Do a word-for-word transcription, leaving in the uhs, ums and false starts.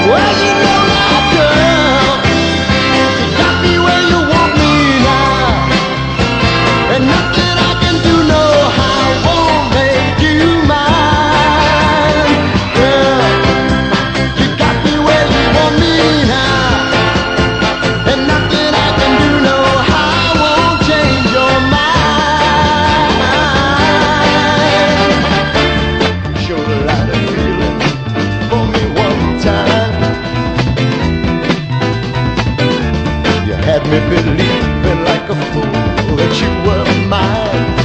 Well, you know that girl, you got me where you want me now, and nothing I can do, no, I won't make you mine. Girl, you got me where you want me now, and nothing I can do, no, I won't change your mind. Show a lot of feeling for me one time. You had me believing like a fool that you were mine.